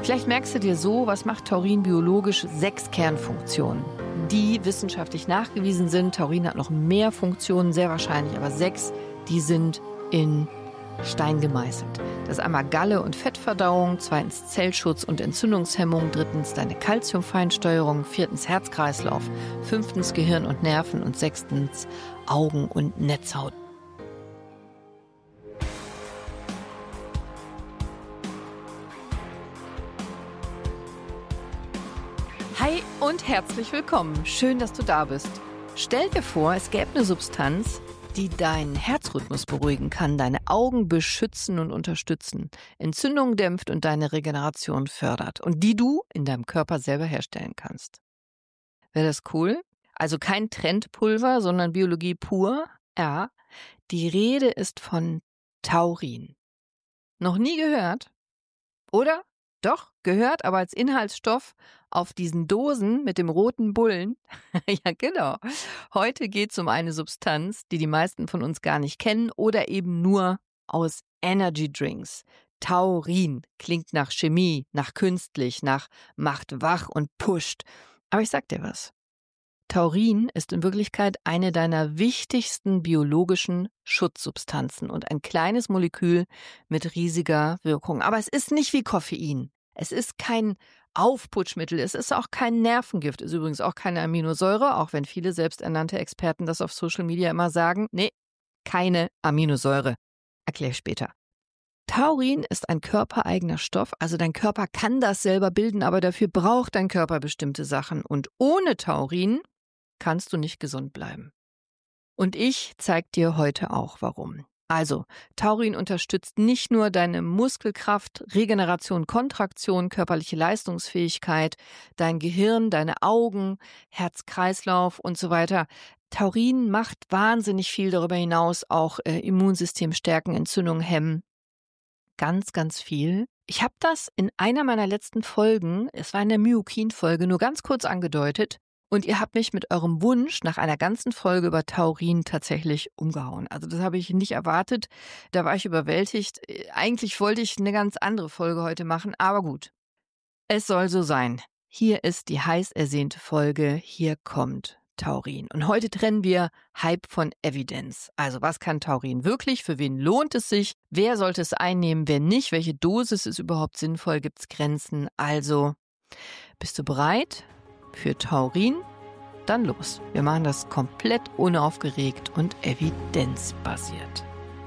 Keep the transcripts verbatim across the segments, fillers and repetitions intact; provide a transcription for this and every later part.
Vielleicht merkst du dir so, was macht Taurin biologisch? Sechs Kernfunktionen, die wissenschaftlich nachgewiesen sind. Taurin hat noch mehr Funktionen, sehr wahrscheinlich, aber sechs, die sind in Stein gemeißelt. Das ist einmal Galle- und Fettverdauung, zweitens Zellschutz und Entzündungshemmung, drittens deine Calciumfeinsteuerung, viertens Herzkreislauf, fünftens Gehirn und Nerven und sechstens Augen und Netzhaut. Hi und herzlich willkommen. Schön, dass du da bist. Stell dir vor, es gäbe eine Substanz, die deinen Herzrhythmus beruhigen kann, deine Augen beschützen und unterstützen, Entzündungen dämpft und deine Regeneration fördert und die du in deinem Körper selber herstellen kannst. Wäre das cool? Also kein Trendpulver, sondern Biologie pur? Ja, die Rede ist von Taurin. Noch nie gehört? Oder? Doch, gehört, aber als Inhaltsstoff auf diesen Dosen mit dem roten Bullen. Ja, genau. Heute geht es um eine Substanz, die die meisten von uns gar nicht kennen oder eben nur aus Energy Drinks. Taurin klingt nach Chemie, nach künstlich, nach macht wach und pusht. Aber ich sag dir was. Taurin ist in Wirklichkeit eine deiner wichtigsten biologischen Schutzsubstanzen und ein kleines Molekül mit riesiger Wirkung. Aber es ist nicht wie Koffein. Es ist kein Aufputschmittel, es ist auch kein Nervengift, ist übrigens auch keine Aminosäure, auch wenn viele selbsternannte Experten das auf Social Media immer sagen. Nee, keine Aminosäure. Erkläre ich später. Taurin ist ein körpereigener Stoff, also dein Körper kann das selber bilden, aber dafür braucht dein Körper bestimmte Sachen. Und ohne Taurin kannst du nicht gesund bleiben. Und ich zeige dir heute auch, warum. Also, Taurin unterstützt nicht nur deine Muskelkraft, Regeneration, Kontraktion, körperliche Leistungsfähigkeit, dein Gehirn, deine Augen, Herz-Kreislauf und so weiter. Taurin macht wahnsinnig viel darüber hinaus, auch äh, Immunsystem stärken, Entzündungen hemmen. Ganz, ganz viel. Ich habe das in einer meiner letzten Folgen, es war in der Myokin-Folge, nur ganz kurz angedeutet. Und ihr habt mich mit eurem Wunsch nach einer ganzen Folge über Taurin tatsächlich umgehauen. Also das habe ich nicht erwartet. Da war ich überwältigt. Eigentlich wollte ich eine ganz andere Folge heute machen, aber gut. Es soll so sein. Hier ist die heiß ersehnte Folge. Hier kommt Taurin. Und heute trennen wir Hype von Evidenz. Also was kann Taurin wirklich? Für wen lohnt es sich? Wer sollte es einnehmen? Wer nicht? Welche Dosis ist überhaupt sinnvoll? Gibt es Grenzen? Also, bist du bereit für Taurin? Dann los. Wir machen das komplett unaufgeregt und evidenzbasiert.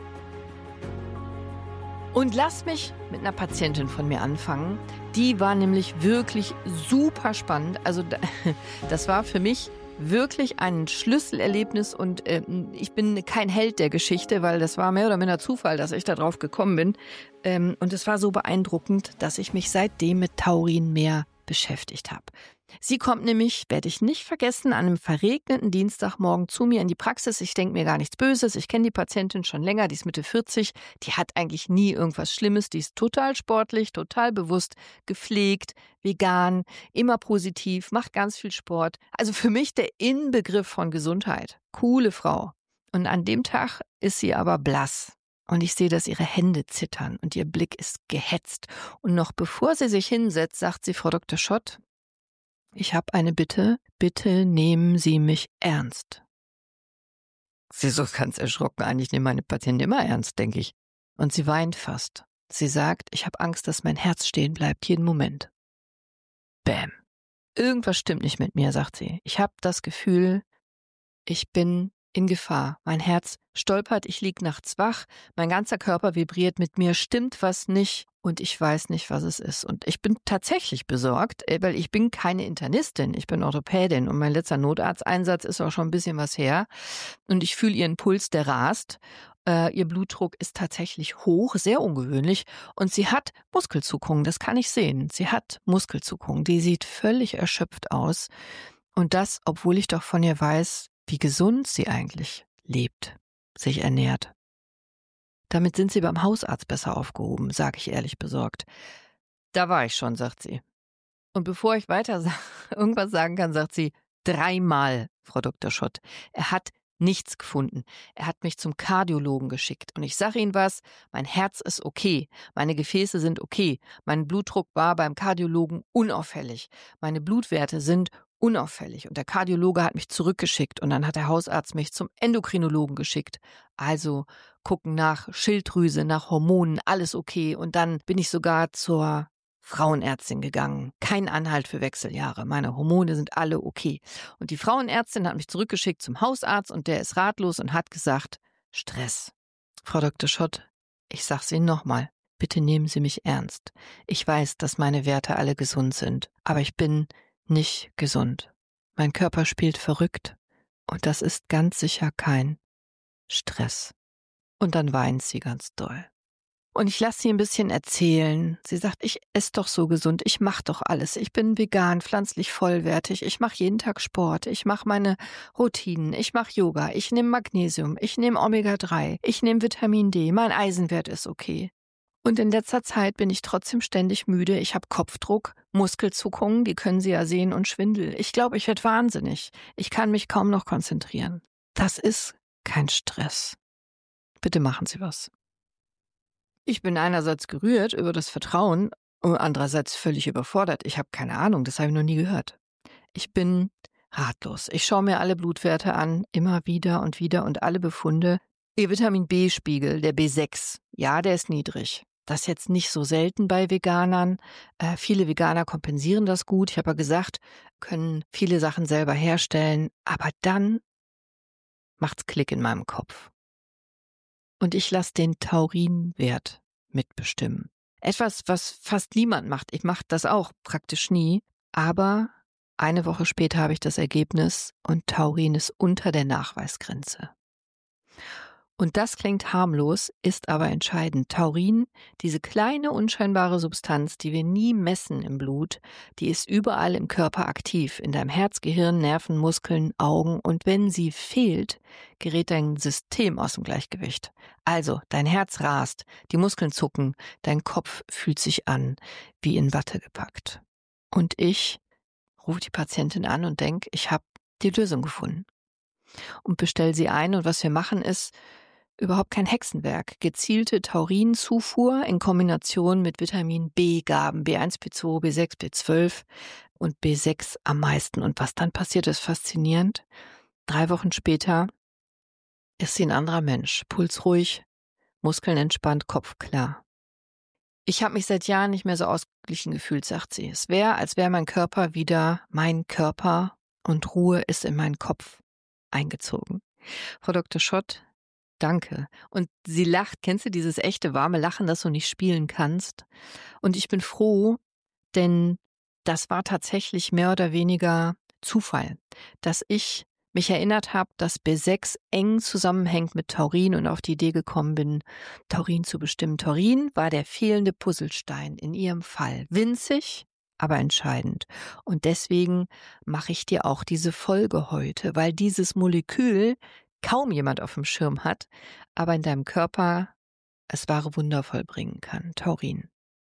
Und lass mich mit einer Patientin von mir anfangen. Die war nämlich wirklich super spannend. Also das war für mich wirklich ein Schlüsselerlebnis und äh, ich bin kein Held der Geschichte, weil das war mehr oder minder Zufall, dass ich da drauf gekommen bin. Ähm, und es war so beeindruckend, dass ich mich seitdem mit Taurin mehr beschäftigt habe. Sie kommt nämlich, werde ich nicht vergessen, an einem verregneten Dienstagmorgen zu mir in die Praxis. Ich denke mir gar nichts Böses. Ich kenne die Patientin schon länger, die ist Mitte vierzig. Die hat eigentlich nie irgendwas Schlimmes. Die ist total sportlich, total bewusst, gepflegt, vegan, immer positiv, macht ganz viel Sport. Also für mich der Inbegriff von Gesundheit. Coole Frau. Und an dem Tag ist sie aber blass. Und ich sehe, dass ihre Hände zittern und ihr Blick ist gehetzt. Und noch bevor sie sich hinsetzt, sagt sie, Frau Doktor Schott, ich habe eine Bitte, bitte nehmen Sie mich ernst. Sie ist so ganz erschrocken, eigentlich nehme meine Patienten immer ernst, denke ich. Und sie weint fast. Sie sagt, ich habe Angst, dass mein Herz stehen bleibt, jeden Moment. Bäm. Irgendwas stimmt nicht mit mir, sagt sie. Ich habe das Gefühl, ich bin in Gefahr. Mein Herz stolpert, ich lieg nachts wach, mein ganzer Körper vibriert, mit mir stimmt was nicht und ich weiß nicht, was es ist. Und ich bin tatsächlich besorgt, weil ich bin keine Internistin, ich bin Orthopädin und mein letzter Notarzteinsatz ist auch schon ein bisschen was her. Und ich fühle ihren Puls, der rast. Äh, ihr Blutdruck ist tatsächlich hoch, sehr ungewöhnlich. Und sie hat Muskelzuckungen, das kann ich sehen. Sie hat Muskelzuckungen, die sieht völlig erschöpft aus. Und das, obwohl ich doch von ihr weiß, wie gesund sie eigentlich lebt, sich ernährt. Damit sind sie beim Hausarzt besser aufgehoben, sage ich ehrlich besorgt. Da war ich schon, sagt sie. Und bevor ich weiter irgendwas sagen kann, sagt sie, dreimal, Frau Doktor Schott. Er hat Nichts gefunden. Er hat mich zum Kardiologen geschickt. Und ich sage Ihnen was, mein Herz ist okay, meine Gefäße sind okay, mein Blutdruck war beim Kardiologen unauffällig, meine Blutwerte sind unauffällig. Und der Kardiologe hat mich zurückgeschickt und dann hat der Hausarzt mich zum Endokrinologen geschickt. Also gucken nach Schilddrüse, nach Hormonen, alles okay. Und dann bin ich sogar zur Frauenärztin gegangen. Kein Anhalt für Wechseljahre. Meine Hormone sind alle okay. Und die Frauenärztin hat mich zurückgeschickt zum Hausarzt und der ist ratlos und hat gesagt, Stress. Frau Doktor Schott, ich sag's Ihnen nochmal, bitte nehmen Sie mich ernst. Ich weiß, dass meine Werte alle gesund sind, aber ich bin nicht gesund. Mein Körper spielt verrückt und das ist ganz sicher kein Stress. Und dann weint sie ganz doll. Und ich lasse sie ein bisschen erzählen. Sie sagt, ich esse doch so gesund, ich mache doch alles. Ich bin vegan, pflanzlich vollwertig, ich mache jeden Tag Sport, ich mache meine Routinen, ich mache Yoga, ich nehme Magnesium, ich nehme Omega drei, ich nehme Vitamin D, mein Eisenwert ist okay. Und in letzter Zeit bin ich trotzdem ständig müde, ich habe Kopfdruck, Muskelzuckungen, die können Sie ja sehen, und Schwindel. Ich glaube, ich werde wahnsinnig. Ich kann mich kaum noch konzentrieren. Das ist kein Stress. Bitte machen Sie was. Ich bin einerseits gerührt über das Vertrauen und andererseits völlig überfordert. Ich habe keine Ahnung, das habe ich noch nie gehört. Ich bin ratlos. Ich schaue mir alle Blutwerte an, immer wieder und wieder und alle Befunde. Ihr Vitamin B-Spiegel, der B sechs, ja, der ist niedrig. Das ist jetzt nicht so selten bei Veganern. Äh, viele Veganer kompensieren das gut. Ich habe ja gesagt, können viele Sachen selber herstellen. Aber dann macht's Klick in meinem Kopf. Und ich lasse den Taurinwert mitbestimmen. Etwas, was fast niemand macht. Ich mache das auch praktisch nie. Aber eine Woche später habe ich das Ergebnis und Taurin ist unter der Nachweisgrenze. Und das klingt harmlos, ist aber entscheidend. Taurin, diese kleine unscheinbare Substanz, die wir nie messen im Blut, die ist überall im Körper aktiv, in deinem Herz, Gehirn, Nerven, Muskeln, Augen. Und wenn sie fehlt, gerät dein System aus dem Gleichgewicht. Also, dein Herz rast, die Muskeln zucken, dein Kopf fühlt sich an, wie in Watte gepackt. Und ich rufe die Patientin an und denke, ich habe die Lösung gefunden. Und bestelle sie ein und was wir machen ist, überhaupt kein Hexenwerk. Gezielte Taurinzufuhr in Kombination mit Vitamin B-Gaben, B eins, B zwei, B sechs, B zwölf und B sechs am meisten. Und was dann passiert, ist faszinierend. Drei Wochen später ist sie ein anderer Mensch. Puls ruhig, Muskeln entspannt, Kopf klar. Ich habe mich seit Jahren nicht mehr so ausgeglichen gefühlt, sagt sie. Es wäre, als wäre mein Körper wieder mein Körper und Ruhe ist in meinen Kopf eingezogen. Frau Doktor Schott, danke. Und sie lacht. Kennst du dieses echte warme Lachen, das du nicht spielen kannst? Und ich bin froh, denn das war tatsächlich mehr oder weniger Zufall, dass ich mich erinnert habe, dass B sechs eng zusammenhängt mit Taurin und auf die Idee gekommen bin, Taurin zu bestimmen. Taurin war der fehlende Puzzlestein in ihrem Fall. Winzig, aber entscheidend. Und deswegen mache ich dir auch diese Folge heute, weil dieses Molekül kaum jemand auf dem Schirm hat, aber in deinem Körper es wahre Wunder vollbringen kann. Taurin.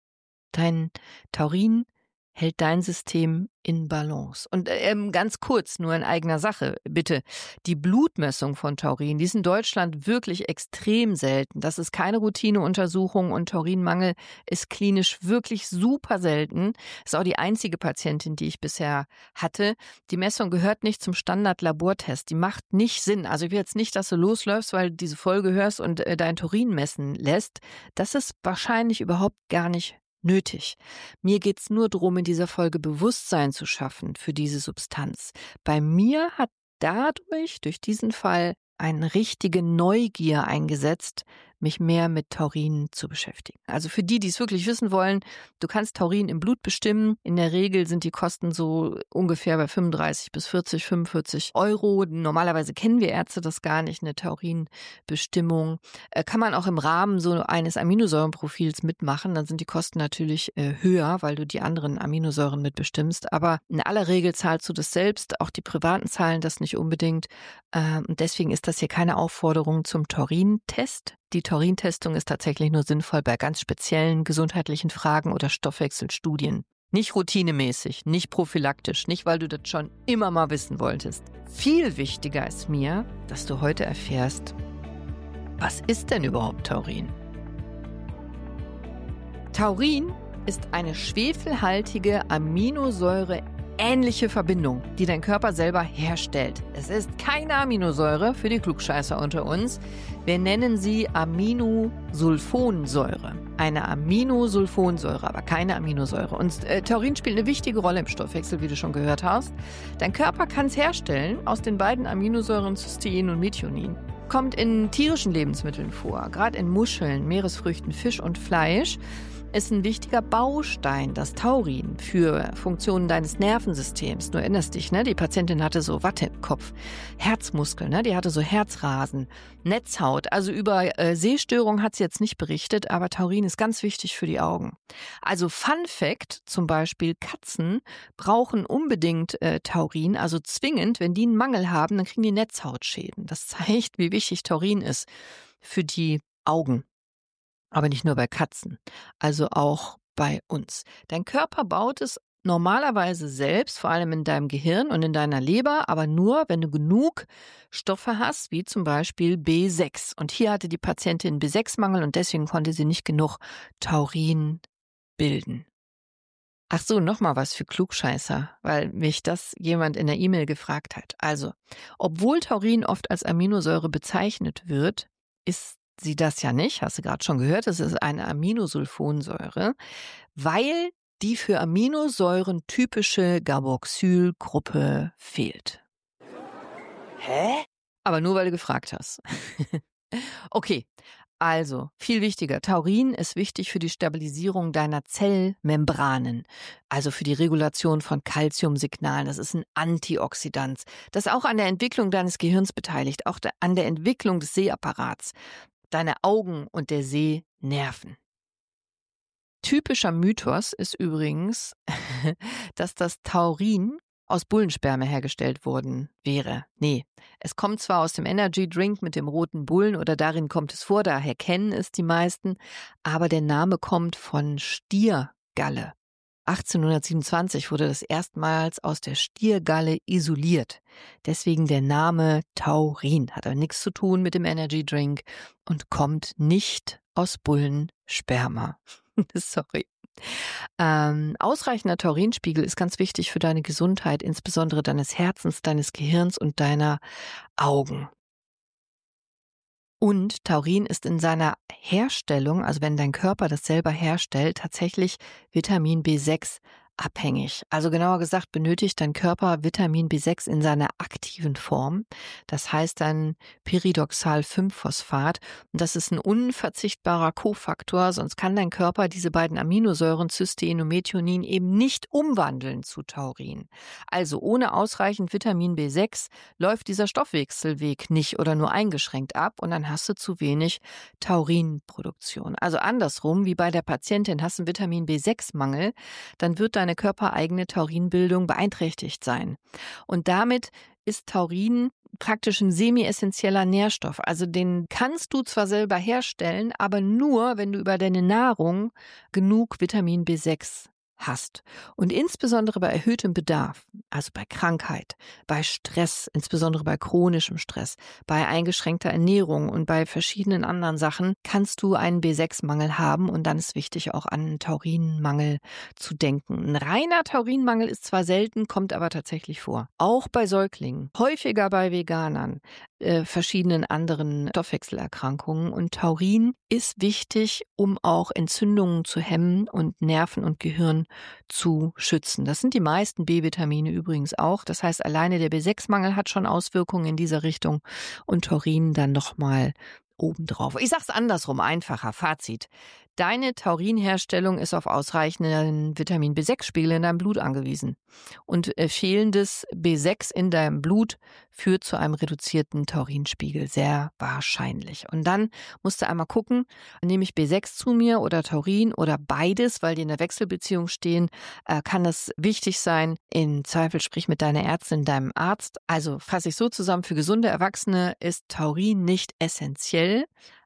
Dein Taurin hält dein System in Balance. Und ähm, ganz kurz, nur in eigener Sache, bitte. Die Blutmessung von Taurin, die ist in Deutschland wirklich extrem selten. Das ist keine Routineuntersuchung und Taurinmangel ist klinisch wirklich super selten. Das ist auch die einzige Patientin, die ich bisher hatte. Die Messung gehört nicht zum Standard-Labortest. Die macht nicht Sinn. Also ich will jetzt nicht, dass du losläufst, weil du diese Folge hörst und äh, dein Taurin messen lässt. Das ist wahrscheinlich überhaupt gar nicht nötig. Mir geht's nur darum, in dieser Folge Bewusstsein zu schaffen für diese Substanz. Bei mir hat dadurch, durch diesen Fall, eine richtige Neugier eingesetzt, mich mehr mit Taurin zu beschäftigen. Also für die, die es wirklich wissen wollen, du kannst Taurin im Blut bestimmen. In der Regel sind die Kosten so ungefähr bei fünfunddreißig bis vierzig, fünfundvierzig Euro. Normalerweise kennen wir Ärzte das gar nicht, eine Taurinbestimmung. Äh, kann man auch im Rahmen so eines Aminosäurenprofils mitmachen. Dann sind die Kosten natürlich äh, höher, weil du die anderen Aminosäuren mitbestimmst. Aber in aller Regel zahlst du das selbst. Auch die Privaten zahlen das nicht unbedingt. Äh, und deswegen ist das hier keine Aufforderung zum Taurin-Test. Die Taurintestung ist tatsächlich nur sinnvoll bei ganz speziellen gesundheitlichen Fragen oder Stoffwechselstudien. Nicht routinemäßig, nicht prophylaktisch, nicht weil du das schon immer mal wissen wolltest. Viel wichtiger ist mir, dass du heute erfährst, was ist denn überhaupt Taurin? Taurin ist eine schwefelhaltige Aminosäure ähnliche Verbindung, die dein Körper selber herstellt. Es ist keine Aminosäure für die Klugscheißer unter uns. Wir nennen sie Aminosulfonsäure. Eine Aminosulfonsäure, aber keine Aminosäure. Und äh, Taurin spielt eine wichtige Rolle im Stoffwechsel, wie du schon gehört hast. Dein Körper kann es herstellen aus den beiden Aminosäuren Cystein und Methionin. Kommt in tierischen Lebensmitteln vor, gerade in Muscheln, Meeresfrüchten, Fisch und Fleisch. Ist ein wichtiger Baustein, das Taurin, für Funktionen deines Nervensystems. Du erinnerst dich, ne? Die Patientin hatte so Watte im Kopf, Herzmuskeln, ne? Die hatte so Herzrasen, Netzhaut. Also über äh, Sehstörungen hat sie jetzt nicht berichtet, aber Taurin ist ganz wichtig für die Augen. Also Fun Fact, zum Beispiel Katzen brauchen unbedingt äh, Taurin, also zwingend, wenn die einen Mangel haben, dann kriegen die Netzhautschäden. Das zeigt, wie wichtig Taurin ist für die Augen. Aber nicht nur bei Katzen, also auch bei uns. Dein Körper baut es normalerweise selbst, vor allem in deinem Gehirn und in deiner Leber, aber nur, wenn du genug Stoffe hast, wie zum Beispiel B sechs. Und hier hatte die Patientin B sechs Mangel und deswegen konnte sie nicht genug Taurin bilden. Ach so, nochmal was für Klugscheißer, weil mich das jemand in der E-Mail gefragt hat. Also, obwohl Taurin oft als Aminosäure bezeichnet wird, ist sie das ja nicht, hast du gerade schon gehört, es ist eine Aminosulfonsäure, weil die für Aminosäuren typische Carboxylgruppe fehlt. Hä? Aber nur, weil du gefragt hast. Okay, also viel wichtiger, Taurin ist wichtig für die Stabilisierung deiner Zellmembranen, also für die Regulation von Calciumsignalen. Das ist ein Antioxidant, das auch an der Entwicklung deines Gehirns beteiligt, auch an der Entwicklung des Sehapparats. Deine Augen und der Sehnerven. Typischer Mythos ist übrigens, dass das Taurin aus Bullensperma hergestellt worden wäre. Nee, es kommt zwar aus dem Energy Drink mit dem roten Bullen oder darin kommt es vor, daher kennen es die meisten, aber der Name kommt von Stiergalle. achtzehnhundertsiebenundzwanzig wurde das erstmals aus der Stiergalle isoliert. Deswegen der Name Taurin. Hat aber nichts zu tun mit dem Energy Drink und kommt nicht aus Bullensperma. Sorry. Ähm, ausreichender Taurinspiegel ist ganz wichtig für deine Gesundheit, insbesondere deines Herzens, deines Gehirns und deiner Augen. Und Taurin ist in seiner Herstellung, also wenn dein Körper das selber herstellt, tatsächlich Vitamin B sechs abhängig. Also genauer gesagt benötigt dein Körper Vitamin B sechs in seiner aktiven Form. Das heißt dann Pyridoxal fünf Phosphat. Und das ist ein unverzichtbarer Kofaktor, sonst kann dein Körper diese beiden Aminosäuren Cystein und Methionin eben nicht umwandeln zu Taurin. Also ohne ausreichend Vitamin B sechs läuft dieser Stoffwechselweg nicht oder nur eingeschränkt ab und dann hast du zu wenig Taurinproduktion. Also andersrum, wie bei der Patientin hast du einen Vitamin B sechs Mangel, dann wird dein deine körpereigene Taurinbildung beeinträchtigt sein. Und damit ist Taurin praktisch ein semi-essentieller Nährstoff. Also den kannst du zwar selber herstellen, aber nur, wenn du über deine Nahrung genug Vitamin B sechs hast. Und insbesondere bei erhöhtem Bedarf, also bei Krankheit, bei Stress, insbesondere bei chronischem Stress, bei eingeschränkter Ernährung und bei verschiedenen anderen Sachen, kannst du einen B sechs Mangel haben und dann ist wichtig, auch an einen Taurinmangel zu denken. Ein reiner Taurinmangel ist zwar selten, kommt aber tatsächlich vor. Auch bei Säuglingen, häufiger bei Veganern, äh, verschiedenen anderen Stoffwechselerkrankungen. Und Taurin ist wichtig, um auch Entzündungen zu hemmen und Nerven und Gehirn zu schützen. Das sind die meisten B-Vitamine übrigens auch. Das heißt, alleine der B sechs Mangel hat schon Auswirkungen in dieser Richtung und Taurin dann nochmal obendrauf. Ich sag's andersrum, einfacher. Fazit. Deine Taurinherstellung ist auf ausreichenden Vitamin B sechs Spiegel in deinem Blut angewiesen. Und äh, fehlendes B sechs in deinem Blut führt zu einem reduzierten Taurinspiegel, sehr wahrscheinlich. Und dann musst du einmal gucken, nehme ich B sechs zu mir oder Taurin oder beides, weil die in der Wechselbeziehung stehen, äh, kann das wichtig sein. Im Zweifel sprich mit deiner Ärztin, deinem Arzt. Also fasse ich so zusammen, für gesunde Erwachsene ist Taurin nicht essentiell,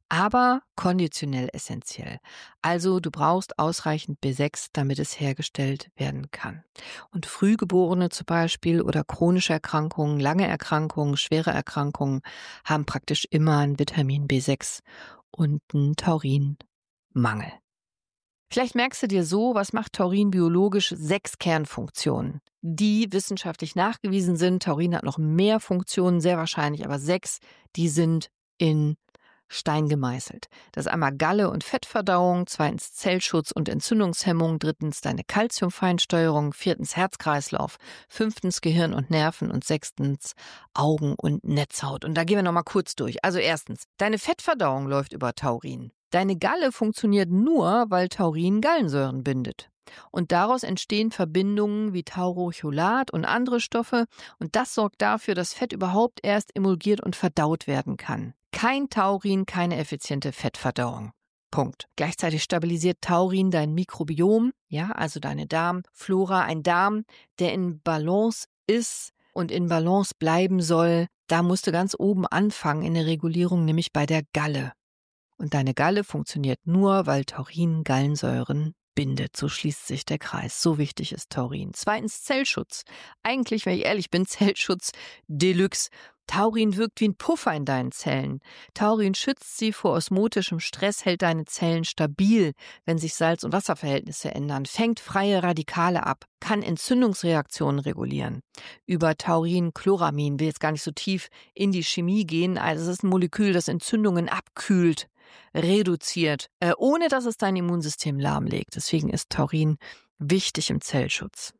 aber konditionell essentiell. Also du brauchst ausreichend B sechs, damit es hergestellt werden kann. Und Frühgeborene zum Beispiel oder chronische Erkrankungen, lange Erkrankungen, schwere Erkrankungen haben praktisch immer einen Vitamin B sechs und einen Taurinmangel. Vielleicht merkst du dir so, was macht Taurin biologisch? Sechs Kernfunktionen, die wissenschaftlich nachgewiesen sind. Taurin hat noch mehr Funktionen, sehr wahrscheinlich, aber sechs, die sind in Stein gemeißelt. Das ist einmal Galle- und Fettverdauung, zweitens Zellschutz und Entzündungshemmung, drittens deine Calciumfeinsteuerung, viertens Herzkreislauf, fünftens Gehirn und Nerven und sechstens Augen und Netzhaut. Und da gehen wir nochmal kurz durch. Also erstens, deine Fettverdauung läuft über Taurin. Deine Galle funktioniert nur, weil Taurin Gallensäuren bindet. Und daraus entstehen Verbindungen wie Taurocholat und andere Stoffe. Und das sorgt dafür, dass Fett überhaupt erst emulgiert und verdaut werden kann. Kein Taurin, keine effiziente Fettverdauung. Punkt. Gleichzeitig stabilisiert Taurin dein Mikrobiom, ja, also deine Darmflora. Ein Darm, der in Balance ist und in Balance bleiben soll, da musst du ganz oben anfangen in der Regulierung, nämlich bei der Galle. Und deine Galle funktioniert nur, weil Taurin Gallensäuren bindet. So schließt sich der Kreis. So wichtig ist Taurin. Zweitens Zellschutz. Eigentlich, wenn ich ehrlich bin, Zellschutz Deluxe. Taurin wirkt wie ein Puffer in deinen Zellen. Taurin schützt sie vor osmotischem Stress, hält deine Zellen stabil, wenn sich Salz- und Wasserverhältnisse ändern, fängt freie Radikale ab, kann Entzündungsreaktionen regulieren. Über Taurinchloramin, will jetzt gar nicht so tief in die Chemie gehen, also es ist ein Molekül, das Entzündungen abkühlt, reduziert, äh, ohne dass es dein Immunsystem lahmlegt. Deswegen ist Taurin wichtig im Zellschutz.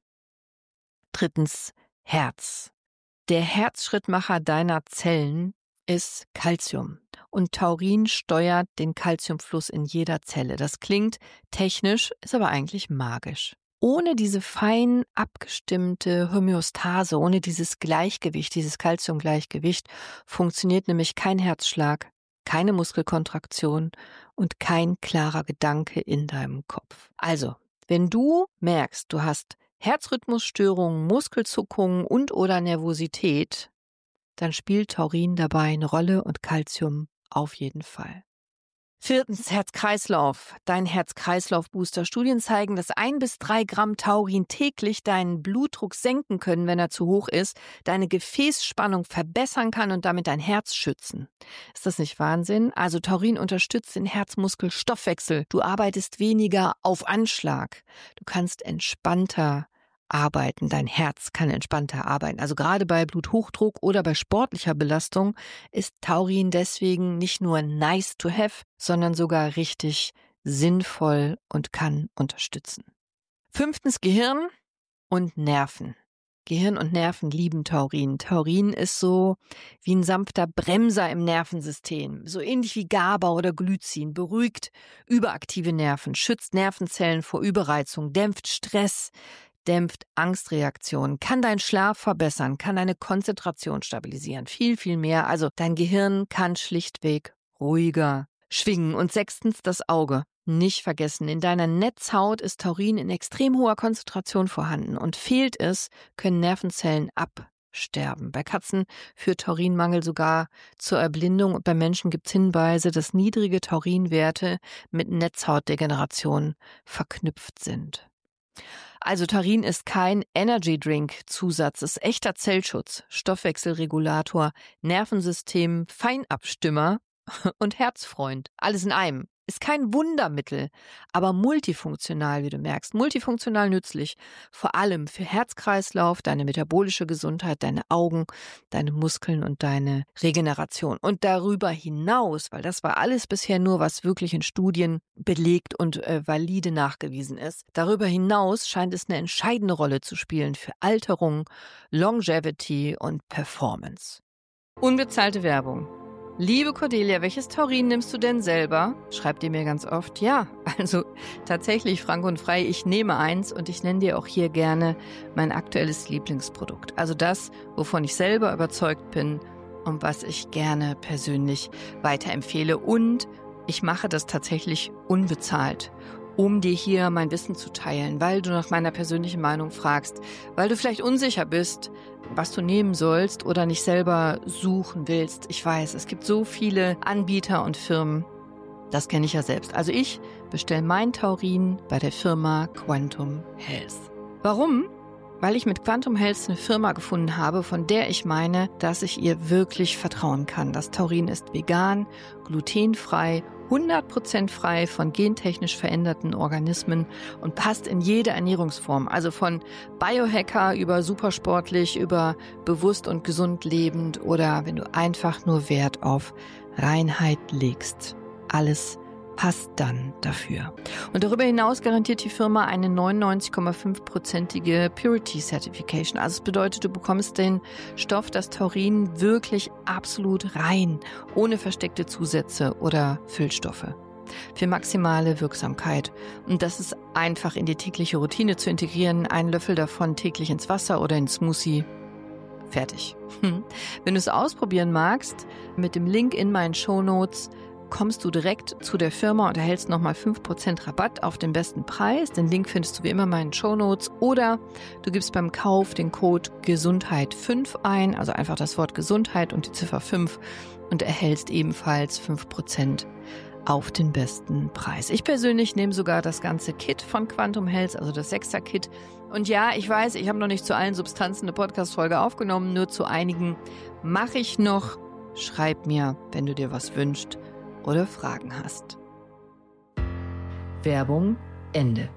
Drittens, Herz. Der Herzschrittmacher deiner Zellen ist Calcium. Und Taurin steuert den Calciumfluss in jeder Zelle. Das klingt technisch, ist aber eigentlich magisch. Ohne diese fein abgestimmte Homöostase, ohne dieses Gleichgewicht, dieses Calciumgleichgewicht, funktioniert nämlich kein Herzschlag, keine Muskelkontraktion und kein klarer Gedanke in deinem Kopf. Also, wenn du merkst, du hast Herzrhythmusstörungen, Muskelzuckungen und oder Nervosität, dann spielt Taurin dabei eine Rolle und Calcium auf jeden Fall. Viertens, Herz-Kreislauf. Dein Herz-Kreislauf-Booster. Studien zeigen, dass ein bis drei Gramm Taurin täglich deinen Blutdruck senken können, wenn er zu hoch ist, deine Gefäßspannung verbessern kann und damit dein Herz schützen. Ist das nicht Wahnsinn? Also Taurin unterstützt den Herzmuskelstoffwechsel. Du arbeitest weniger auf Anschlag. Du kannst entspannter arbeiten. Dein Herz kann entspannter arbeiten. Also gerade bei Bluthochdruck oder bei sportlicher Belastung ist Taurin deswegen nicht nur nice to have, sondern sogar richtig sinnvoll und kann unterstützen. Fünftens, Gehirn und Nerven. Gehirn und Nerven lieben Taurin. Taurin ist so wie ein sanfter Bremser im Nervensystem, so ähnlich wie GABA oder Glycin, beruhigt überaktive Nerven, schützt Nervenzellen vor Überreizung, dämpft Stress, dämpft Angstreaktionen, kann deinen Schlaf verbessern, kann deine Konzentration stabilisieren, viel, viel mehr. Also dein Gehirn kann schlichtweg ruhiger schwingen. Und sechstens, das Auge. Nicht vergessen, in deiner Netzhaut ist Taurin in extrem hoher Konzentration vorhanden und fehlt es, können Nervenzellen absterben. Bei Katzen führt Taurinmangel sogar zur Erblindung und bei Menschen gibt es Hinweise, dass niedrige Taurinwerte mit Netzhautdegeneration verknüpft sind. Also Taurin ist kein Energy-Drink-Zusatz, es ist echter Zellschutz, Stoffwechselregulator, Nervensystem, Feinabstimmer und Herzfreund. Alles in einem. Ist kein Wundermittel, aber multifunktional, wie du merkst. Multifunktional nützlich, vor allem für Herzkreislauf, deine metabolische Gesundheit, deine Augen, deine Muskeln und deine Regeneration. Und darüber hinaus, weil das war alles bisher nur, was wirklich in Studien belegt und äh, valide nachgewiesen ist, darüber hinaus scheint es eine entscheidende Rolle zu spielen für Alterung, Longevity und Performance. Unbezahlte Werbung. Liebe Cordelia, welches Taurin nimmst du denn selber? Schreibt ihr mir ganz oft. Ja, also tatsächlich frank und frei, ich nehme eins und ich nenne dir auch hier gerne mein aktuelles Lieblingsprodukt. Also das, wovon ich selber überzeugt bin und was ich gerne persönlich weiterempfehle. Und ich mache das tatsächlich unbezahlt, um dir hier mein Wissen zu teilen, weil du nach meiner persönlichen Meinung fragst, weil du vielleicht unsicher bist, was du nehmen sollst oder nicht selber suchen willst. Ich weiß, es gibt so viele Anbieter und Firmen, Das kenne ich ja selbst. Also ich bestelle mein Taurin bei der Firma Quantum Health. Warum? Weil ich mit Quantum Health eine Firma gefunden habe, von der ich meine, dass ich ihr wirklich vertrauen kann. Das Taurin ist vegan, glutenfrei, hundert Prozent frei von gentechnisch veränderten Organismen und passt in jede Ernährungsform. Also von Biohacker über supersportlich, über bewusst und gesund lebend oder wenn du einfach nur Wert auf Reinheit legst. Alles passt dann dafür. Und darüber hinaus garantiert die Firma eine neunundneunzig Komma fünf prozentige Purity Certification. Also es bedeutet, du bekommst den Stoff, das Taurin, wirklich absolut rein, ohne versteckte Zusätze oder Füllstoffe. Für maximale Wirksamkeit. Und das ist einfach in die tägliche Routine zu integrieren. Einen Löffel davon täglich ins Wasser oder in Smoothie. Fertig. Wenn du es ausprobieren magst, mit dem Link in meinen Shownotes kommst du direkt zu der Firma und erhältst nochmal fünf Prozent Rabatt auf den besten Preis. Den Link findest du wie immer in meinen Shownotes. Oder du gibst beim Kauf den Code Gesundheit fünf ein, also einfach das Wort Gesundheit und die Ziffer fünf und erhältst ebenfalls fünf Prozent auf den besten Preis. Ich persönlich nehme sogar das ganze Kit von Quantum Health, also das Sechser-Kit. Und ja, ich weiß, ich habe noch nicht zu allen Substanzen eine Podcast-Folge aufgenommen, nur zu einigen mache ich noch. Schreib mir, wenn du dir was wünschst oder Fragen hast. Werbung Ende.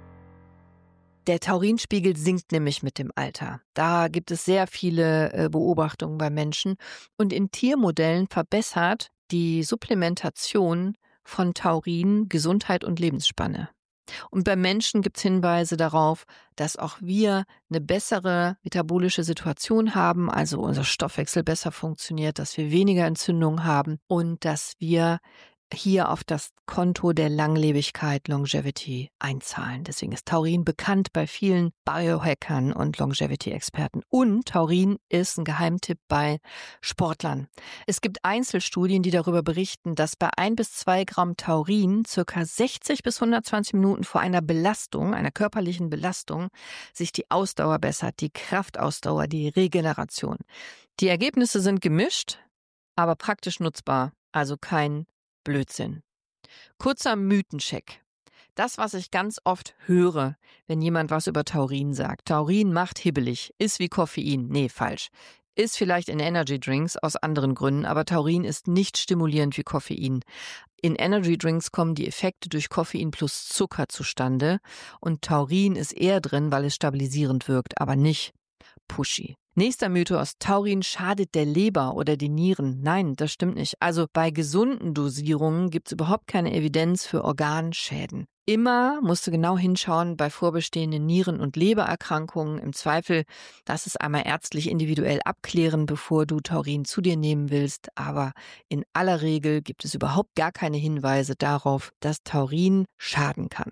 Der Taurinspiegel sinkt nämlich mit dem Alter. Da gibt es sehr viele äh, Beobachtungen bei Menschen. Und in Tiermodellen verbessert die Supplementation von Taurin Gesundheit und Lebensspanne. Und bei Menschen gibt es Hinweise darauf, dass auch wir eine bessere metabolische Situation haben, also unser Stoffwechsel besser funktioniert, dass wir weniger Entzündungen haben und dass wir hier auf das Konto der Langlebigkeit, Longevity, einzahlen. Deswegen ist Taurin bekannt bei vielen Biohackern und Longevity-Experten. Und Taurin ist ein Geheimtipp bei Sportlern. Es gibt Einzelstudien, die darüber berichten, dass bei ein bis zwei Gramm Taurin circa sechzig bis hundertzwanzig Minuten vor einer Belastung, einer körperlichen Belastung, sich die Ausdauer bessert, die Kraftausdauer, die Regeneration. Die Ergebnisse sind gemischt, aber praktisch nutzbar, also kein Blödsinn. Kurzer Mythencheck. Das, was ich ganz oft höre, wenn jemand was über Taurin sagt. Taurin macht hibbelig, ist wie Koffein. Nee, falsch. Ist vielleicht in Energy Drinks aus anderen Gründen, aber Taurin ist nicht stimulierend wie Koffein. In Energy Drinks kommen die Effekte durch Koffein plus Zucker zustande und Taurin ist eher drin, weil es stabilisierend wirkt, aber nicht pushy. Nächster Mythos, Taurin schadet der Leber oder den Nieren. Nein, das stimmt nicht. Also bei gesunden Dosierungen gibt es überhaupt keine Evidenz für Organschäden. Immer musst du genau hinschauen bei vorbestehenden Nieren- und Lebererkrankungen. Im Zweifel, lass es einmal ärztlich individuell abklären, bevor du Taurin zu dir nehmen willst. Aber in aller Regel gibt es überhaupt gar keine Hinweise darauf, dass Taurin schaden kann.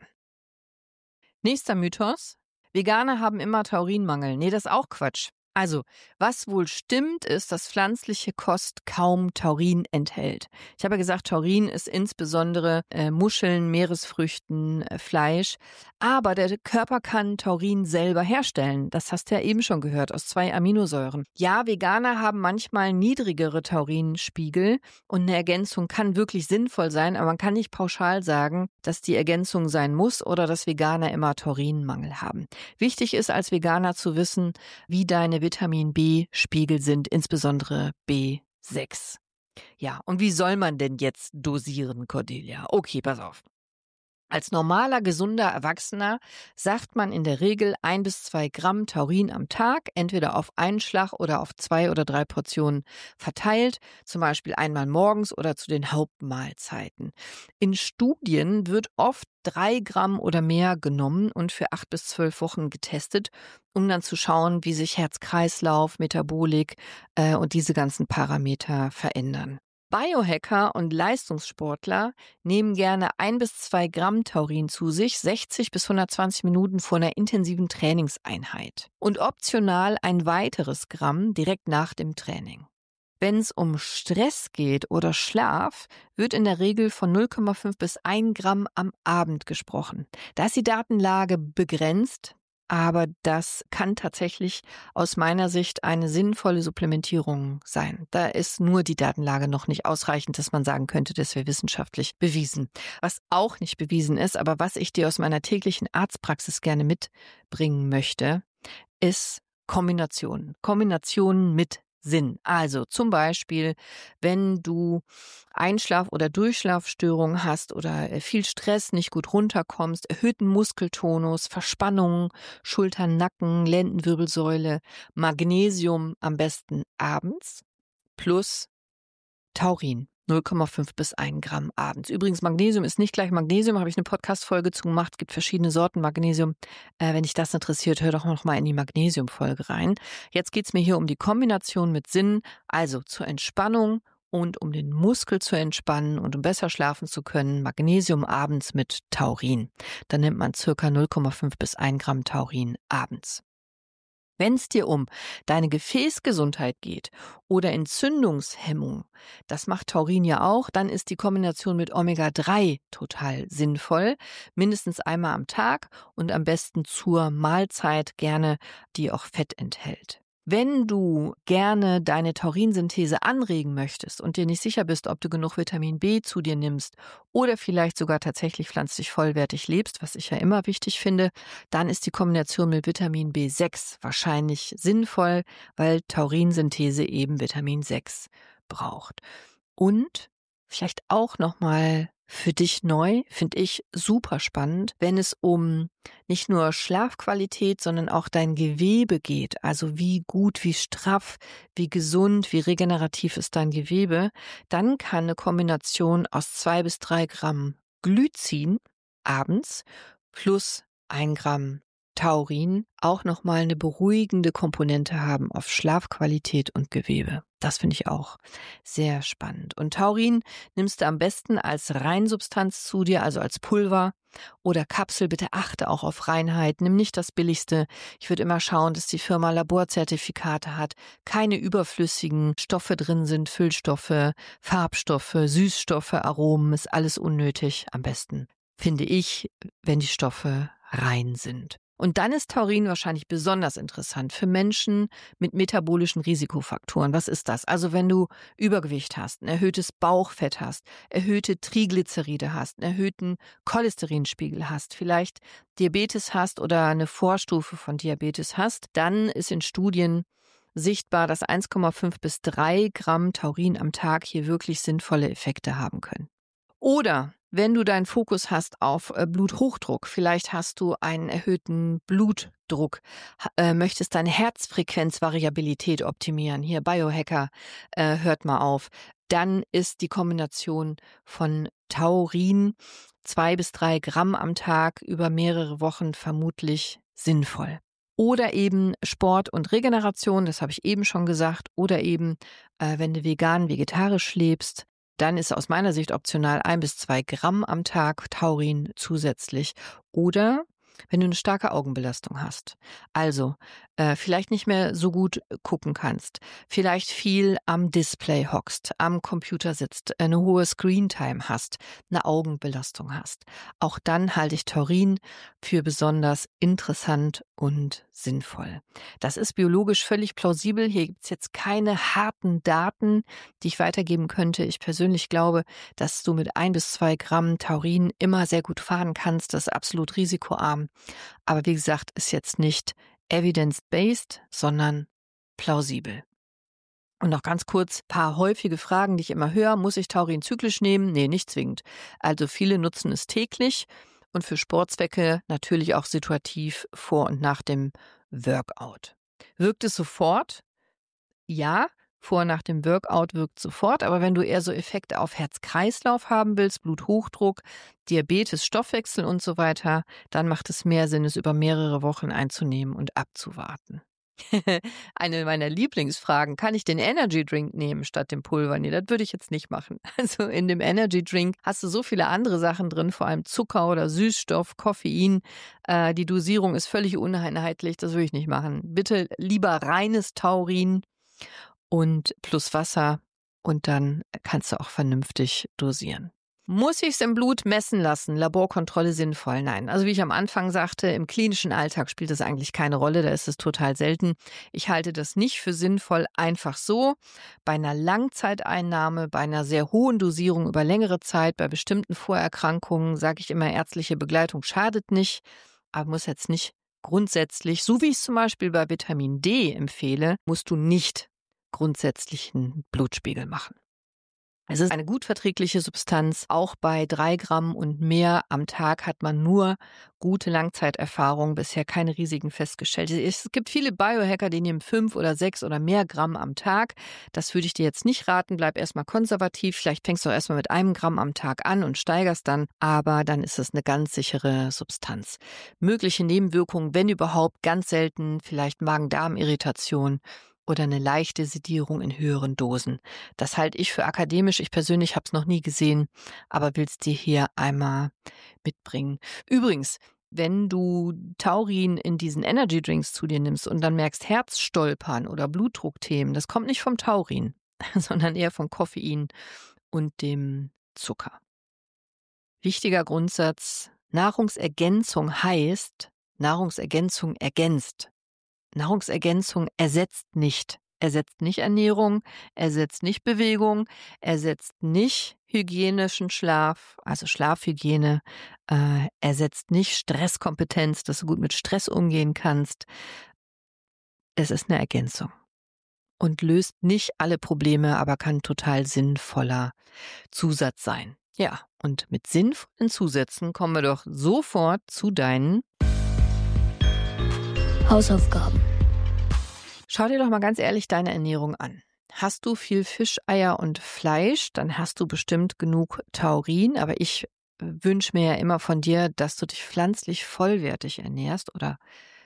Nächster Mythos, Veganer haben immer Taurinmangel. Nee, das ist auch Quatsch. Also, was wohl stimmt, ist, dass pflanzliche Kost kaum Taurin enthält. Ich habe ja gesagt, Taurin ist insbesondere äh, Muscheln, Meeresfrüchten, äh, Fleisch. Aber der Körper kann Taurin selber herstellen. Das hast du ja eben schon gehört, aus zwei Aminosäuren. Ja, Veganer haben manchmal niedrigere Taurinspiegel und eine Ergänzung kann wirklich sinnvoll sein, aber man kann nicht pauschal sagen, dass die Ergänzung sein muss oder dass Veganer immer Taurinmangel haben. Wichtig ist als Veganer zu wissen, wie deine Vitamin B-Spiegel sind, insbesondere B sechs. Ja, und wie soll man denn jetzt dosieren, Cordelia? Okay, pass auf. Als normaler, gesunder Erwachsener sagt man in der Regel ein bis zwei Gramm Taurin am Tag, entweder auf einen Schlag oder auf zwei oder drei Portionen verteilt, zum Beispiel einmal morgens oder zu den Hauptmahlzeiten. In Studien wird oft drei Gramm oder mehr genommen und für acht bis zwölf Wochen getestet, um dann zu schauen, wie sich Herz-Kreislauf, Metabolik äh, und diese ganzen Parameter verändern. Biohacker und Leistungssportler nehmen gerne ein bis zwei Gramm Taurin zu sich, sechzig bis hundertzwanzig Minuten vor einer intensiven Trainingseinheit. Und optional ein weiteres Gramm direkt nach dem Training. Wenn es um Stress geht oder Schlaf, wird in der Regel von null Komma fünf bis ein Gramm am Abend gesprochen. Da ist die Datenlage begrenzt, aber das kann tatsächlich aus meiner Sicht eine sinnvolle Supplementierung sein. Da ist nur die Datenlage noch nicht ausreichend, dass man sagen könnte, das wäre wissenschaftlich bewiesen. Was auch nicht bewiesen ist, aber was ich dir aus meiner täglichen Arztpraxis gerne mitbringen möchte, ist Kombinationen. Kombinationen mit Sinn. Also zum Beispiel, wenn du Einschlaf- oder Durchschlafstörungen hast oder viel Stress, nicht gut runterkommst, erhöhten Muskeltonus, Verspannungen, Schultern, Nacken, Lendenwirbelsäule, Magnesium am besten abends plus Taurin. null Komma fünf bis ein Gramm abends. Übrigens, Magnesium ist nicht gleich Magnesium, habe ich eine Podcast-Folge zu gemacht. Es gibt verschiedene Sorten Magnesium. Äh, wenn dich das interessiert, hör doch noch mal in die Magnesium-Folge rein. Jetzt geht es mir hier um die Kombination mit Sinn, also zur Entspannung und um den Muskel zu entspannen und um besser schlafen zu können, Magnesium abends mit Taurin. Dann nimmt man circa null Komma fünf bis ein Gramm Taurin abends. Wenn es dir um deine Gefäßgesundheit geht oder Entzündungshemmung, das macht Taurin ja auch, dann ist die Kombination mit Omega drei total sinnvoll. Mindestens einmal am Tag und am besten zur Mahlzeit gerne, die auch Fett enthält. Wenn du gerne deine Taurinsynthese anregen möchtest und dir nicht sicher bist, ob du genug Vitamin B zu dir nimmst oder vielleicht sogar tatsächlich pflanzlich vollwertig lebst, was ich ja immer wichtig finde, dann ist die Kombination mit Vitamin B sechs wahrscheinlich sinnvoll, weil Taurinsynthese eben Vitamin sechs braucht. Und vielleicht auch nochmal für dich neu, finde ich super spannend, wenn es um nicht nur Schlafqualität, sondern auch dein Gewebe geht. Also wie gut, wie straff, wie gesund, wie regenerativ ist dein Gewebe. Dann kann eine Kombination aus zwei bis drei Gramm Glycin abends plus ein Gramm Taurin auch nochmal eine beruhigende Komponente haben auf Schlafqualität und Gewebe. Das finde ich auch sehr spannend. Und Taurin nimmst du am besten als Reinsubstanz zu dir, also als Pulver oder Kapsel. Bitte achte auch auf Reinheit. Nimm nicht das Billigste. Ich würde immer schauen, dass die Firma Laborzertifikate hat, keine überflüssigen Stoffe drin sind, Füllstoffe, Farbstoffe, Süßstoffe, Aromen, ist alles unnötig. Am besten, finde ich, wenn die Stoffe rein sind. Und dann ist Taurin wahrscheinlich besonders interessant für Menschen mit metabolischen Risikofaktoren. Was ist das? Also wenn du Übergewicht hast, ein erhöhtes Bauchfett hast, erhöhte Triglyceride hast, einen erhöhten Cholesterinspiegel hast, vielleicht Diabetes hast oder eine Vorstufe von Diabetes hast, dann ist in Studien sichtbar, dass eins Komma fünf bis drei Gramm Taurin am Tag hier wirklich sinnvolle Effekte haben können. Oder wenn du deinen Fokus hast auf Bluthochdruck, vielleicht hast du einen erhöhten Blutdruck, äh, möchtest deine Herzfrequenzvariabilität optimieren, hier Biohacker, äh, hört mal auf, dann ist die Kombination von Taurin, zwei bis drei Gramm am Tag über mehrere Wochen vermutlich sinnvoll. Oder eben Sport und Regeneration, das habe ich eben schon gesagt, oder eben, äh, wenn du vegan, vegetarisch lebst, dann ist aus meiner Sicht optional ein bis zwei Gramm am Tag Taurin zusätzlich. Oder wenn du eine starke Augenbelastung hast, also äh, vielleicht nicht mehr so gut gucken kannst, vielleicht viel am Display hockst, am Computer sitzt, eine hohe Screentime hast, eine Augenbelastung hast, auch dann halte ich Taurin für besonders interessant und sinnvoll. Das ist biologisch völlig plausibel. Hier gibt es jetzt keine harten Daten, die ich weitergeben könnte. Ich persönlich glaube, dass du mit ein bis zwei Gramm Taurin immer sehr gut fahren kannst. Das ist absolut risikoarm. Aber wie gesagt, ist jetzt nicht evidence-based, sondern plausibel. Und noch ganz kurz, paar häufige Fragen, die ich immer höre. Muss ich Taurin zyklisch nehmen? Nee, nicht zwingend. Also viele nutzen es täglich und für Sportzwecke natürlich auch situativ vor und nach dem Workout. Wirkt es sofort? Ja. Vor und nach dem Workout wirkt sofort, aber wenn du eher so Effekte auf Herz-Kreislauf haben willst, Bluthochdruck, Diabetes, Stoffwechsel und so weiter, dann macht es mehr Sinn, es über mehrere Wochen einzunehmen und abzuwarten. Eine meiner Lieblingsfragen, kann ich den Energy Drink nehmen statt dem Pulver? Nee, das würde ich jetzt nicht machen. Also in dem Energy Drink hast du so viele andere Sachen drin, vor allem Zucker oder Süßstoff, Koffein. Äh, die Dosierung ist völlig uneinheitlich, das würde ich nicht machen. Bitte lieber reines Taurin und plus Wasser und dann kannst du auch vernünftig dosieren. Muss ich es im Blut messen lassen? Laborkontrolle sinnvoll? Nein. Also wie ich am Anfang sagte, im klinischen Alltag spielt das eigentlich keine Rolle, da ist es total selten. Ich halte das nicht für sinnvoll, einfach so. Bei einer Langzeiteinnahme, bei einer sehr hohen Dosierung über längere Zeit, bei bestimmten Vorerkrankungen, sage ich immer, ärztliche Begleitung schadet nicht, aber muss jetzt nicht grundsätzlich, so wie ich es zum Beispiel bei Vitamin D empfehle, musst du nicht grundsätzlich einen Blutspiegel machen. Es ist eine gut verträgliche Substanz. Auch bei drei Gramm und mehr am Tag hat man nur gute Langzeiterfahrung, bisher keine Risiken festgestellt. Es gibt viele Biohacker, die nehmen fünf oder sechs oder mehr Gramm am Tag. Das würde ich dir jetzt nicht raten. Bleib erstmal konservativ. Vielleicht fängst du auch erstmal mit einem Gramm am Tag an und steigerst dann. Aber dann ist es eine ganz sichere Substanz. Mögliche Nebenwirkungen, wenn überhaupt, ganz selten, vielleicht Magen-Darm-Irritation oder eine leichte Sedierung in höheren Dosen. Das halte ich für akademisch. Ich persönlich habe es noch nie gesehen, aber will es dir hier einmal mitbringen. Übrigens, wenn du Taurin in diesen Energy Drinks zu dir nimmst und dann merkst Herzstolpern oder Blutdruckthemen, das kommt nicht vom Taurin, sondern eher vom Koffein und dem Zucker. Wichtiger Grundsatz: Nahrungsergänzung heißt, Nahrungsergänzung ergänzt. Nahrungsergänzung ersetzt nicht. Ersetzt nicht Ernährung, ersetzt nicht Bewegung, ersetzt nicht hygienischen Schlaf, also Schlafhygiene, äh, ersetzt nicht Stresskompetenz, dass du gut mit Stress umgehen kannst. Es ist eine Ergänzung und löst nicht alle Probleme, aber kann total sinnvoller Zusatz sein. Ja, und mit sinnvollen Zusätzen kommen wir doch sofort zu deinen Hausaufgaben. Schau dir doch mal ganz ehrlich deine Ernährung an. Hast du viel Fisch, Eier und Fleisch, dann hast du bestimmt genug Taurin. Aber ich wünsche mir ja immer von dir, dass du dich pflanzlich vollwertig ernährst oder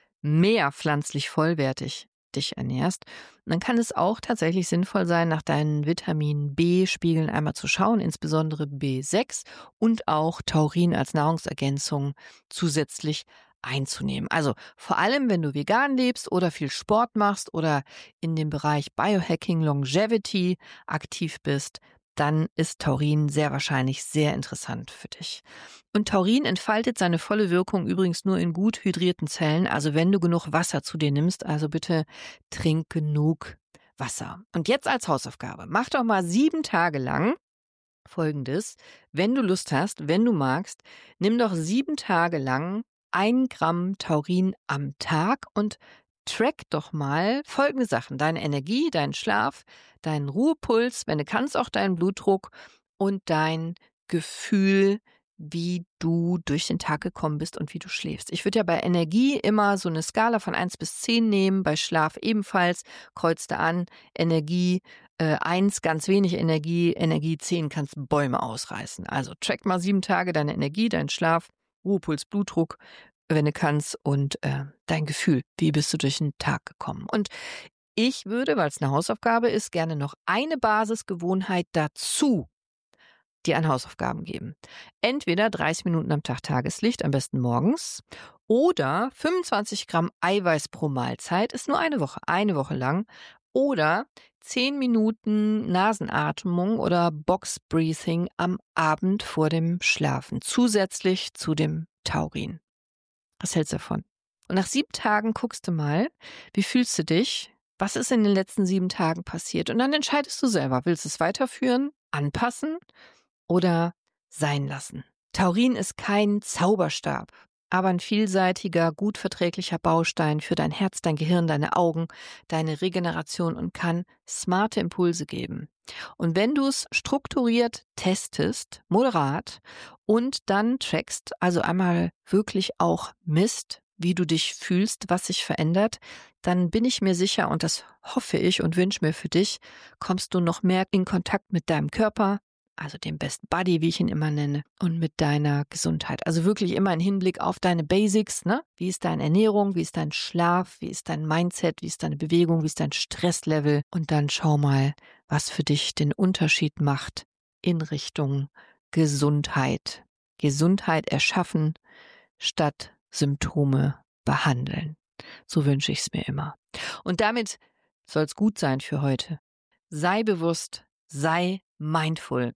mehr pflanzlich vollwertig dich ernährst. Und dann kann es auch tatsächlich sinnvoll sein, nach deinen Vitamin B-Spiegeln einmal zu schauen, insbesondere B sechs und auch Taurin als Nahrungsergänzung zusätzlich einzunehmen. Also vor allem, wenn du vegan lebst oder viel Sport machst oder in dem Bereich Biohacking, Longevity aktiv bist, dann ist Taurin sehr wahrscheinlich sehr interessant für dich. Und Taurin entfaltet seine volle Wirkung übrigens nur in gut hydrierten Zellen, also wenn du genug Wasser zu dir nimmst, also bitte trink genug Wasser. Und jetzt als Hausaufgabe, mach doch mal sieben Tage lang Folgendes: Wenn du Lust hast, wenn du magst, nimm doch sieben Tage lang ein Gramm Taurin am Tag und track doch mal folgende Sachen: Deine Energie, deinen Schlaf, deinen Ruhepuls, wenn du kannst auch deinen Blutdruck und dein Gefühl, wie du durch den Tag gekommen bist und wie du schläfst. Ich würde ja bei Energie immer so eine Skala von eins bis zehn nehmen, bei Schlaf ebenfalls, kreuzte an, Energie äh, eins, ganz wenig Energie, Energie zehn, kannst Bäume ausreißen. Also track mal sieben Tage deine Energie, deinen Schlaf, Ruhepuls, Blutdruck, wenn du kannst, und äh, dein Gefühl, wie bist du durch den Tag gekommen. Und ich würde, weil es eine Hausaufgabe ist, gerne noch eine Basisgewohnheit dazu dir an Hausaufgaben geben. Entweder dreißig Minuten am Tag Tageslicht, am besten morgens, oder fünfundzwanzig Gramm Eiweiß pro Mahlzeit, ist nur eine Woche, eine Woche lang, oder zehn Minuten Nasenatmung oder Box Breathing am Abend vor dem Schlafen, zusätzlich zu dem Taurin. Was hältst du davon? Und nach sieben Tagen guckst du mal, wie fühlst du dich? Was ist in den letzten sieben Tagen passiert? Und dann entscheidest du selber, willst du es weiterführen, anpassen oder sein lassen? Taurin ist kein Zauberstab, aber ein vielseitiger, gut verträglicher Baustein für dein Herz, dein Gehirn, deine Augen, deine Regeneration und kann smarte Impulse geben. Und wenn du es strukturiert testest, moderat, und dann trackst, also einmal wirklich auch misst, wie du dich fühlst, was sich verändert, dann bin ich mir sicher, und das hoffe ich und wünsche mir für dich, kommst du noch mehr in Kontakt mit deinem Körper, also dem Best Buddy, wie ich ihn immer nenne, und mit deiner Gesundheit. Also wirklich immer ein Hinblick auf deine Basics, ne? Wie ist deine Ernährung, wie ist dein Schlaf, wie ist dein Mindset, wie ist deine Bewegung, wie ist dein Stresslevel, und dann schau mal, was für dich den Unterschied macht in Richtung Gesundheit. Gesundheit erschaffen statt Symptome behandeln. So wünsche ich es mir immer. Und damit soll es gut sein für heute. Sei bewusst, sei mindful.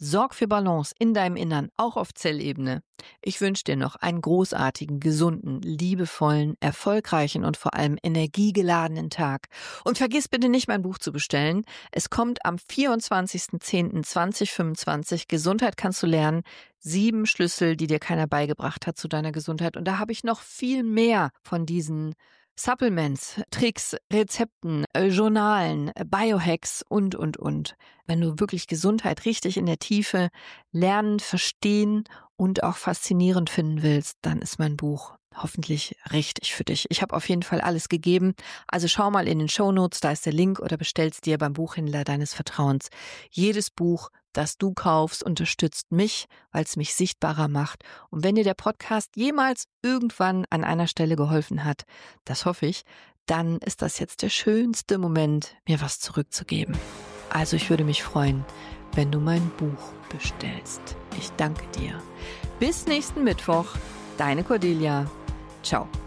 Sorg für Balance in deinem Innern, auch auf Zellebene. Ich wünsche dir noch einen großartigen, gesunden, liebevollen, erfolgreichen und vor allem energiegeladenen Tag. Und vergiss bitte nicht, mein Buch zu bestellen. Es kommt am vierundzwanzigsten zehnten zweitausendfünfundzwanzig. Gesundheit kannst du lernen. Sieben Schlüssel, die dir keiner beigebracht hat zu deiner Gesundheit. Und da habe ich noch viel mehr von diesen Supplements, Tricks, Rezepten, äh, Journalen, äh, Biohacks und, und, und. Wenn du wirklich Gesundheit richtig in der Tiefe lernen, verstehen und auch faszinierend finden willst, dann ist mein Buch hoffentlich richtig für dich. Ich habe auf jeden Fall alles gegeben. Also schau mal in den Shownotes, da ist der Link, oder bestell's dir beim Buchhändler deines Vertrauens. Jedes Buch, das du kaufst, unterstützt mich, weil es mich sichtbarer macht. Und wenn dir der Podcast jemals irgendwann an einer Stelle geholfen hat, das hoffe ich, dann ist das jetzt der schönste Moment, mir was zurückzugeben. Also ich würde mich freuen, wenn du mein Buch bestellst. Ich danke dir. Bis nächsten Mittwoch, deine Cordelia. Ciao.